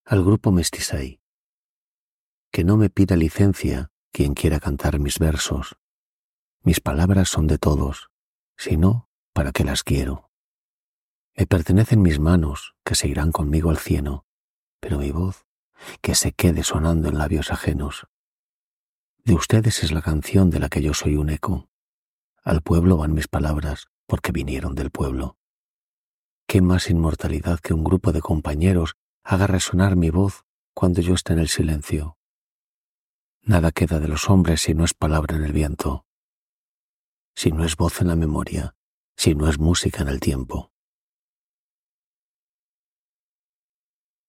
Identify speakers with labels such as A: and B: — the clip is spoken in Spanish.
A: al grupo Mestizay. Que no me pida licencia quien quiera cantar mis versos. Mis palabras son de todos, si no, ¿para qué las quiero? Me pertenecen mis manos, que se irán conmigo al cielo, pero mi voz, que se quede sonando en labios ajenos. De ustedes es la canción de la que yo soy un eco. Al pueblo van mis palabras, porque vinieron del pueblo. ¿Qué más inmortalidad que un grupo de compañeros haga resonar mi voz cuando yo esté en el silencio? Nada queda de los hombres si no es palabra en el viento, si no es voz en la memoria, si no es música en el tiempo.